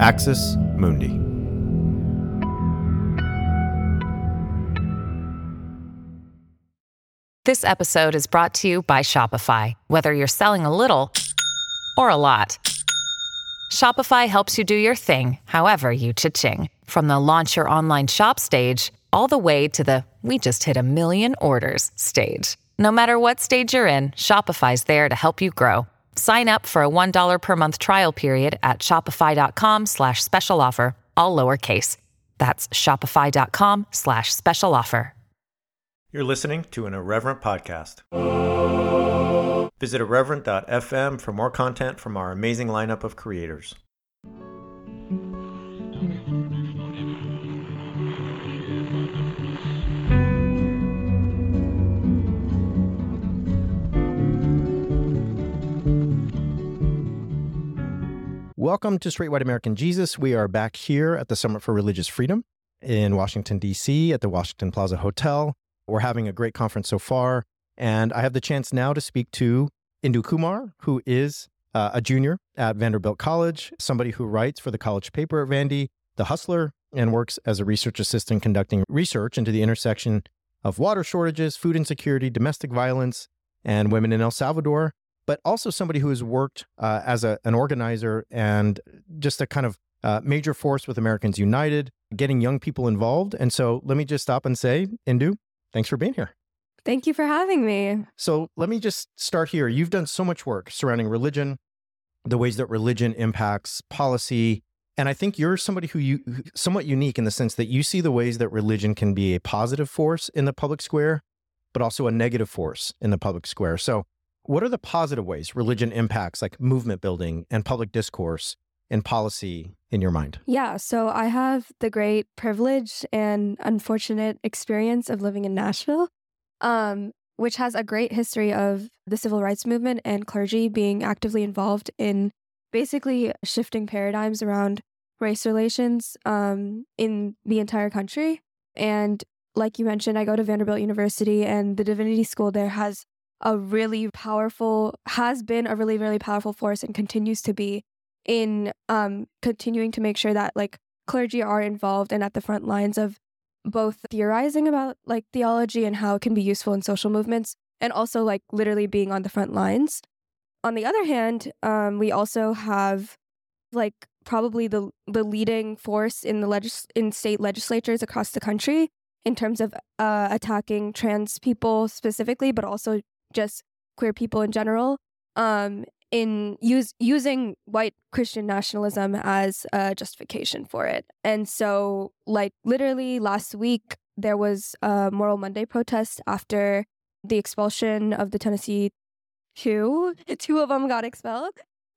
Axis Mundi. This episode is brought to you by Shopify. Whether you're selling a little or a lot, Shopify helps you do your thing, however you cha-ching. From the launch your online shop stage, all the way to the we just hit 1 million orders stage. No matter what stage you're in, Shopify's there to help you grow. Sign up for a $1 per month trial period at shopify.com/special offer, all lowercase. That's shopify.com/special offer. You're listening to an Irreverent podcast. Visit irreverent.fm for more content from our amazing lineup of creators. Welcome to Straight White American Jesus. We are back here at the Summit for Religious Freedom in Washington, D.C. at the Washington Plaza Hotel. We're having a great conference so far, and I have the chance now to speak to Indu Kumar, who is a junior at Vanderbilt College, somebody who writes for the college paper at Vandy, The Hustler, and works as a research assistant conducting research into the intersection of water shortages, food insecurity, domestic violence, and women in El Salvador, but also somebody who has worked as an organizer and just a kind of major force with Americans United, getting young people involved. And so let me just stop and say, Indu, thanks for being here. Thank you for having me. So let me just start here. You've done so much work surrounding religion, the ways that religion impacts policy. And I think you're somebody who somewhat unique in the sense that you see the ways that religion can be a positive force in the public square, but also a negative force in the public square. So what are the positive ways religion impacts like movement building and public discourse and policy in your mind? Yeah, so I have the great privilege and unfortunate experience of living in Nashville, which has a great history of the civil rights movement and clergy being actively involved in basically shifting paradigms around race relations in the entire country. And like you mentioned, I go to Vanderbilt University, and the Divinity School there has been a really, really powerful force and continues to be in continuing to make sure that like clergy are involved and at the front lines of both theorizing about like theology and how it can be useful in social movements, and also like literally being on the front lines. On the other hand, we also have like probably the leading force in in state legislatures across the country in terms of attacking trans people specifically, but also just queer people in general, in using white Christian nationalism as a justification for it. And so, like, literally last week, there was a Moral Monday protest after the expulsion of the Tennessee Two of them got expelled.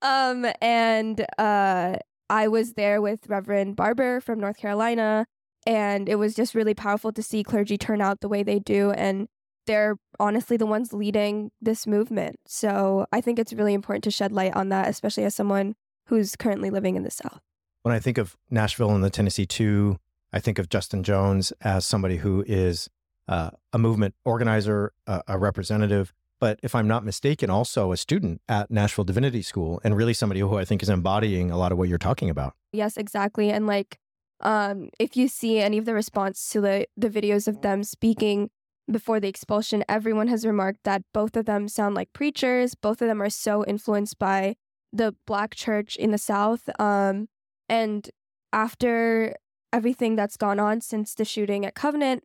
And I was there with Reverend Barber from North Carolina, and it was just really powerful to see clergy turn out the way they do, and they're honestly the ones leading this movement. So I think it's really important to shed light on that, especially as someone who's currently living in the South. When I think of Nashville and the Tennessee Two, I think of Justin Jones as somebody who is a movement organizer, a representative, but if I'm not mistaken, also a student at Nashville Divinity School, and really somebody who I think is embodying a lot of what you're talking about. Yes, exactly. And like, if you see any of the response to the videos of them speaking before the expulsion, everyone has remarked that both of them sound like preachers. Both of them are so influenced by the Black church in the South. And after everything that's gone on since the shooting at Covenant,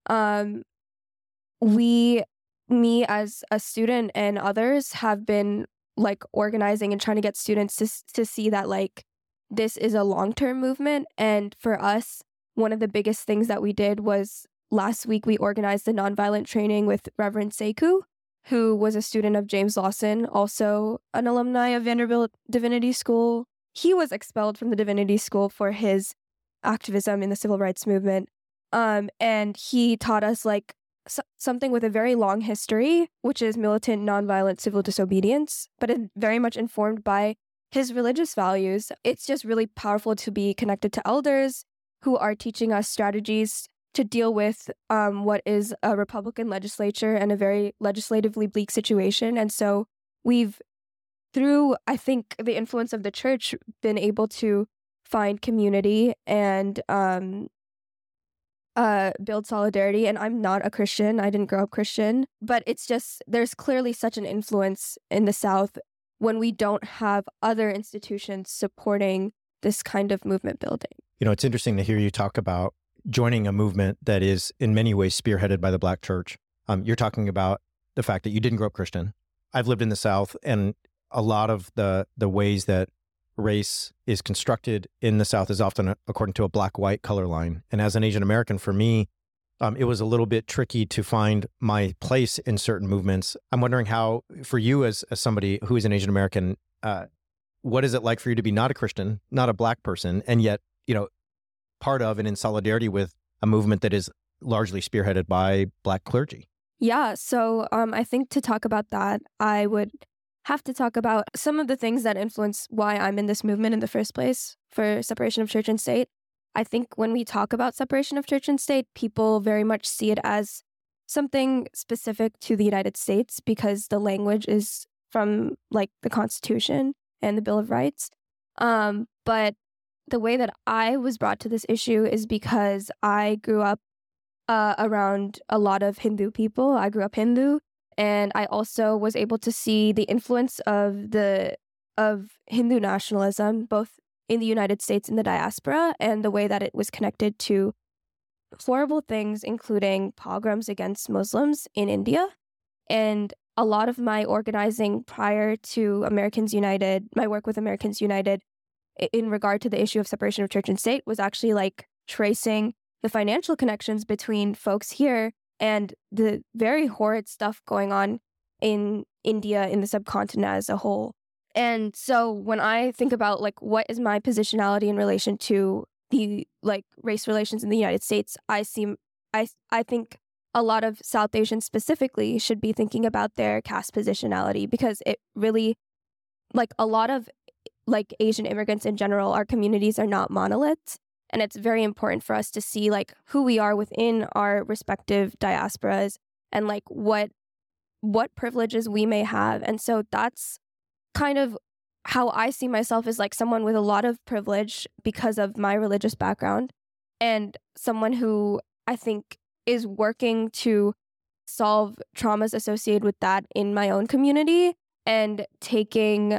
me as a student and others have been like organizing and trying to get students to see that like this is a long-term movement. And for us, one of the biggest things that we did was last week we organized a nonviolent training with Reverend Sekou, who was a student of James Lawson, also an alumni of Vanderbilt Divinity School. He was expelled from the Divinity School for his activism in the civil rights movement. And he taught us like something with a very long history, which is militant nonviolent civil disobedience, but it's very much informed by his religious values. It's just really powerful to be connected to elders who are teaching us strategies to deal with what is a Republican legislature and a very legislatively bleak situation. And so we've, through, I think, the influence of the church, been able to find community and build solidarity. And I'm not a Christian. I didn't grow up Christian, but it's just, there's clearly such an influence in the South when we don't have other institutions supporting this kind of movement building. You know, it's interesting to hear you talk about joining a movement that is in many ways spearheaded by the Black church. You're talking about the fact that you didn't grow up Christian. I've lived in the South, and a lot of the ways that race is constructed in the South is often according to a black-white color line. And as an Asian American, for me, it was a little bit tricky to find my place in certain movements. I'm wondering how, for you as somebody who is an Asian American, what is it like for you to be not a Christian, not a Black person, and yet, part of and in solidarity with a movement that is largely spearheaded by Black clergy? Yeah, so I think to talk about that, I would have to talk about some of the things that influence why I'm in this movement in the first place for separation of church and state. I think when we talk about separation of church and state, people very much see it as something specific to the United States because the language is from like the Constitution and the Bill of Rights. But the way that I was brought to this issue is because I grew up around a lot of Hindu people. I grew up Hindu, and I also was able to see the influence of Hindu nationalism, both in the United States and the diaspora, and the way that it was connected to horrible things, including pogroms against Muslims in India. And a lot of my organizing prior to Americans United, my work with Americans United in regard to the issue of separation of church and state was actually like tracing the financial connections between folks here and the very horrid stuff going on in India, in the subcontinent as a whole. And so when I think about like what is my positionality in relation to the like race relations in the United States, I think a lot of South Asians specifically should be thinking about their caste positionality, because it really, like a lot of like Asian immigrants in general, our communities are not monoliths. And it's very important for us to see like who we are within our respective diasporas and like what privileges we may have. And so that's kind of how I see myself as like someone with a lot of privilege because of my religious background, and someone who I think is working to solve traumas associated with that in my own community, and taking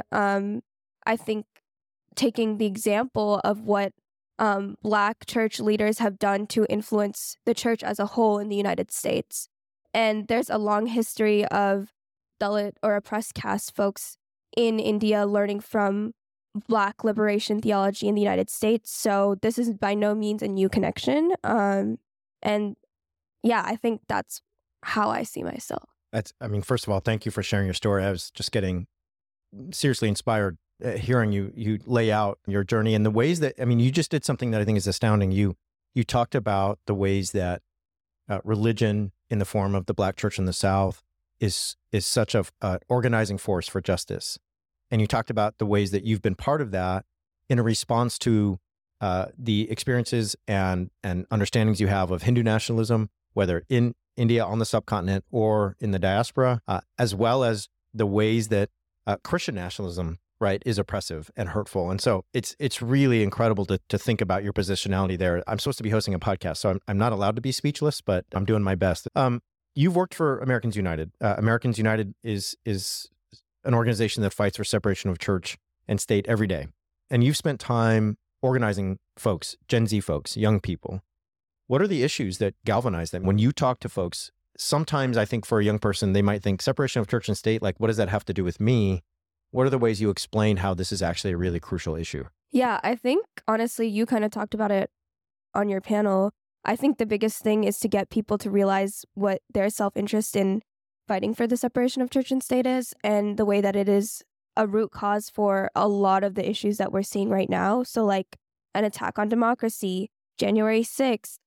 the example of what Black church leaders have done to influence the church as a whole in the United States. And there's a long history of Dalit or oppressed caste folks in India learning from Black liberation theology in the United States. So this is by no means a new connection. And yeah, I think that's how I see myself. First of all, thank you for sharing your story. I was just getting seriously inspired hearing you lay out your journey and the ways that, you just did something that I think is astounding. You talked about the ways that religion in the form of the Black church in the South is such a organizing force for justice. And you talked about the ways that you've been part of that in a response to the experiences and understandings you have of Hindu nationalism, whether in India, on the subcontinent, or in the diaspora, as well as the ways that Christian nationalism, right, is oppressive and hurtful. And so it's really incredible to think about your positionality there. I'm supposed to be hosting a podcast, so I'm not allowed to be speechless, but I'm doing my best. You've worked for Americans United. Americans United is an organization that fights for separation of church and state every day. And you've spent time organizing folks, Gen Z folks, young people. What are the issues that galvanize them? When you talk to folks, sometimes I think for a young person, they might think separation of church and state, like, what does that have to do with me? What are the ways you explain how this is actually a really crucial issue? Yeah, I think, honestly, you kind of talked about it on your panel. I think the biggest thing is to get people to realize what their self-interest in fighting for the separation of church and state is, and the way that it is a root cause for a lot of the issues that we're seeing right now. So like an attack on democracy, January 6th,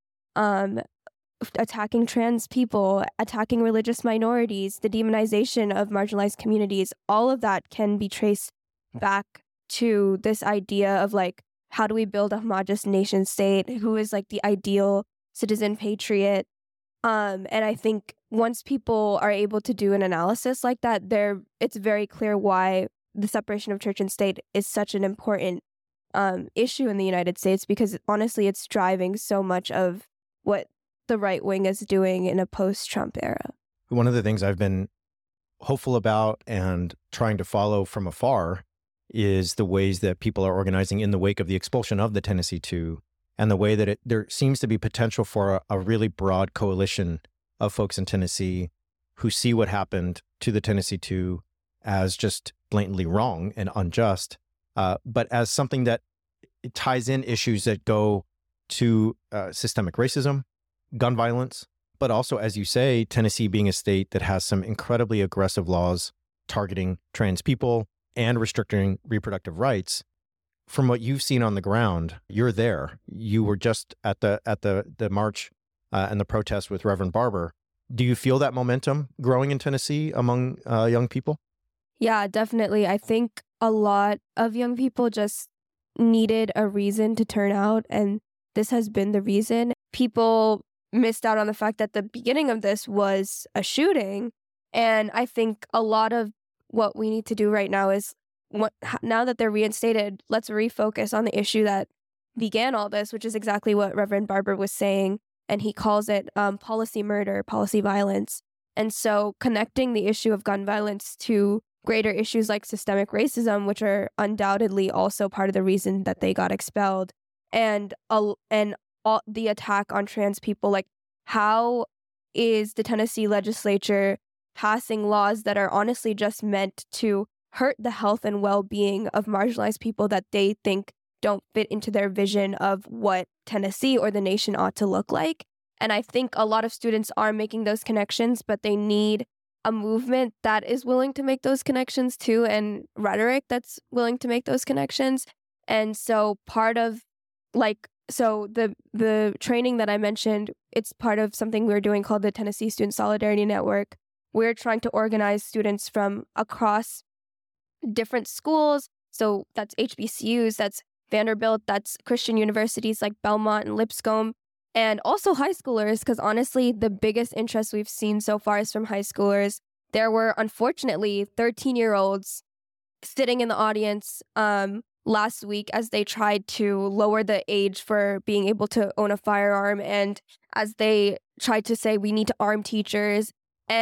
attacking trans people, attacking religious minorities, the demonization of marginalized communities, all of that can be traced back to this idea of like, how do we build a homogenous nation state? Who is like the ideal citizen patriot? And I think once people are able to do an analysis like that, it's very clear why the separation of church and state is such an important issue in the United States, because honestly, it's driving so much of what the right wing is doing in a post-Trump era. One of the things I've been hopeful about and trying to follow from afar is the ways that people are organizing in the wake of the expulsion of the Tennessee Two, and the way that there seems to be potential for a really broad coalition of folks in Tennessee who see what happened to the Tennessee Two as just blatantly wrong and unjust, but as something that it ties in issues that go to systemic racism, gun violence, but also, as you say, Tennessee being a state that has some incredibly aggressive laws targeting trans people and restricting reproductive rights. From what you've seen on the ground, you're there. You were just at the march and the protest with Reverend Barber. Do you feel that momentum growing in Tennessee among young people? Yeah, definitely. I think a lot of young people just needed a reason to turn out, and this has been the reason. People missed out on the fact that the beginning of this was a shooting, and I think a lot of what we need to do right now is, now that they're reinstated, let's refocus on the issue that began all this, which is exactly what Reverend Barber was saying, and he calls it policy murder, policy violence. And so connecting the issue of gun violence to greater issues like systemic racism, which are undoubtedly also part of the reason that they got expelled, and all the attack on trans people. Like, how is the Tennessee legislature passing laws that are honestly just meant to hurt the health and well-being of marginalized people that they think don't fit into their vision of what Tennessee or the nation ought to look like? And I think a lot of students are making those connections, but they need a movement that is willing to make those connections too, and rhetoric that's willing to make those connections. And so part of the training that I mentioned, it's part of something we're doing called the Tennessee Student Solidarity Network. We're trying to organize students from across different schools. So that's HBCUs, that's Vanderbilt, that's Christian universities like Belmont and Lipscomb, and also high schoolers, because honestly, the biggest interest we've seen so far is from high schoolers. There were, unfortunately, 13-year-olds sitting in the audience last week as they tried to lower the age for being able to own a firearm, and as they tried to say, we need to arm teachers.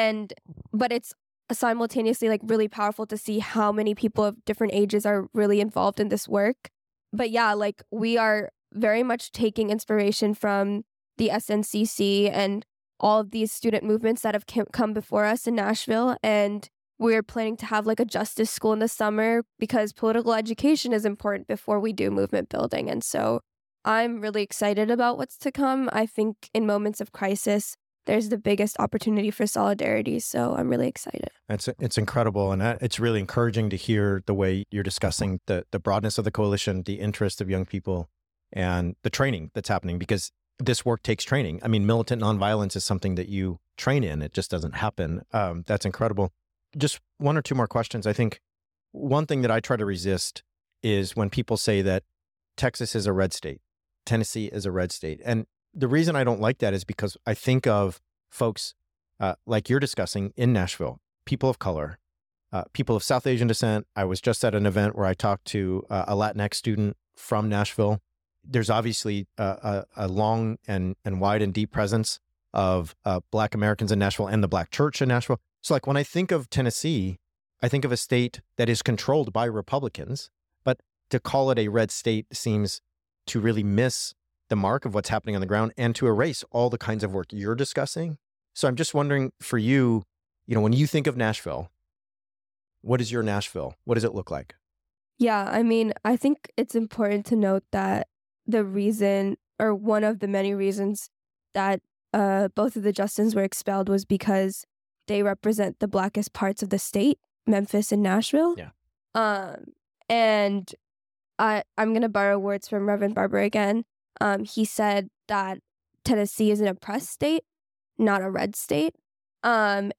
But it's simultaneously like really powerful to see how many people of different ages are really involved in this work. But yeah, like, we are very much taking inspiration from the SNCC and all of these student movements that have come before us in Nashville. And we're planning to have like a justice school in the summer, because political education is important before we do movement building. And so I'm really excited about what's to come. I think in moments of crisis, there's the biggest opportunity for solidarity. So I'm really excited. It's incredible. And it's really encouraging to hear the way you're discussing the broadness of the coalition, the interest of young people, and the training that's happening, because this work takes training. I mean, militant nonviolence is something that you train in. It just doesn't happen. That's incredible. Just one or two more questions. I think one thing that I try to resist is when people say that Texas is a red state, Tennessee is a red state. And the reason I don't like that is because I think of folks like you're discussing in Nashville, people of color, people of South Asian descent. I was just at an event where I talked to a Latinx student from Nashville. There's obviously a long and wide and deep presence of Black Americans in Nashville and the Black church in Nashville. So like, when I think of Tennessee, I think of a state that is controlled by Republicans, but to call it a red state seems to really miss the mark of what's happening on the ground and to erase all the kinds of work you're discussing. So I'm just wondering, for you, when you think of Nashville, what is your Nashville? What does it look like? Yeah, I mean, I think it's important to note that the reason, or one of the many reasons, that both of the Justins were expelled was because they represent the Blackest parts of the state, Memphis and Nashville. Yeah. And I'm going to borrow words from Reverend Barber again. He said that Tennessee is an oppressed state, not a red state. And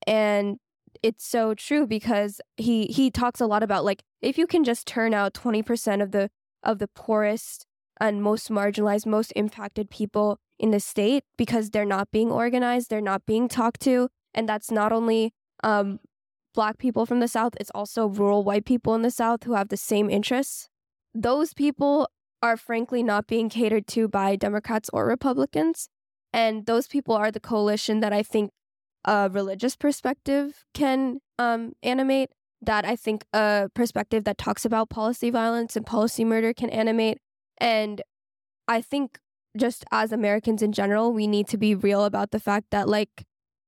it's so true, because he talks a lot about, like, if you can just turn out 20% of the poorest and most marginalized, most impacted people in the state, because they're not being organized, they're not being talked to. And that's not only Black people from the South, it's also rural white people in the South who have the same interests. Those people are frankly not being catered to by Democrats or Republicans. And those people are the coalition that I think a religious perspective can animate, that I think a perspective that talks about policy violence and policy murder can animate. And I think just as Americans in general, we need to be real about the fact that, like,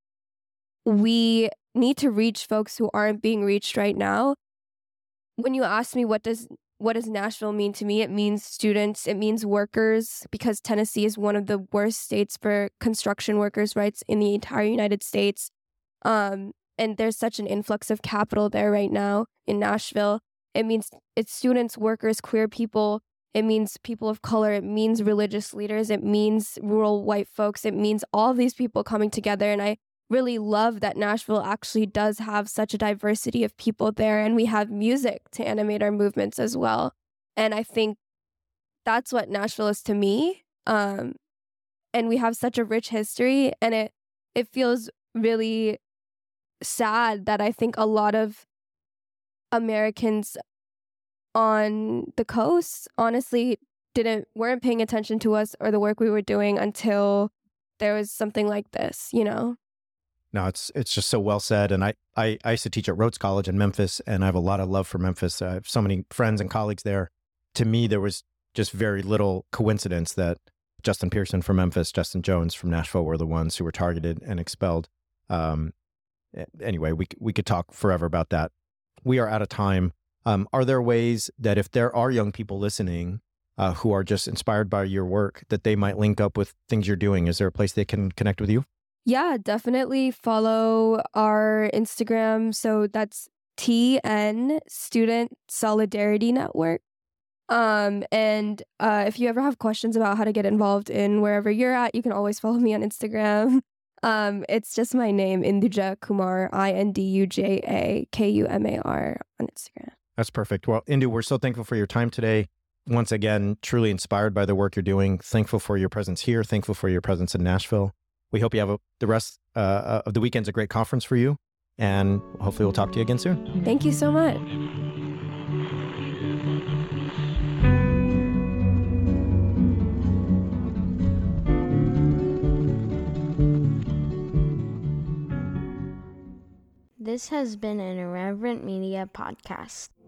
we need to reach folks who aren't being reached right now. When you ask me what does Nashville mean to me, it means students, it means workers, because Tennessee is one of the worst states for construction workers' rights in the entire United States. And there's such an influx of capital there right now in Nashville. It means it's students, workers, queer people. It means people of color. It means religious leaders. It means rural white folks. It means all these people coming together. And I really love that Nashville actually does have such a diversity of people there, and we have music to animate our movements as well. And I think that's what Nashville is to me. And we have such a rich history, and it feels really sad that I think a lot of Americans on the coast honestly weren't paying attention to us or the work we were doing until there was something like this, you know? No, it's just so well said. And I used to teach at Rhodes College in Memphis, and I have a lot of love for Memphis. I have so many friends and colleagues there. To me, there was just very little coincidence that Justin Pearson from Memphis, Justin Jones from Nashville were the ones who were targeted and expelled. Anyway, we could talk forever about that. We are out of time. Are there ways that if there are young people listening who are just inspired by your work, that they might link up with things you're doing? Is there a place they can connect with you? Yeah, definitely follow our Instagram. So that's TN Student Solidarity Network. And if you ever have questions about how to get involved in wherever you're at, you can always follow me on Instagram. It's just my name, Induja Kumar, INDUJA KUMAR on Instagram. That's perfect. Well, Indu, we're so thankful for your time today. Once again, truly inspired by the work you're doing. Thankful for your presence here. Thankful for your presence in Nashville. We hope you have the rest of the weekend's a great conference for you. And hopefully we'll talk to you again soon. Thank you so much. This has been an Irreverent Media podcast.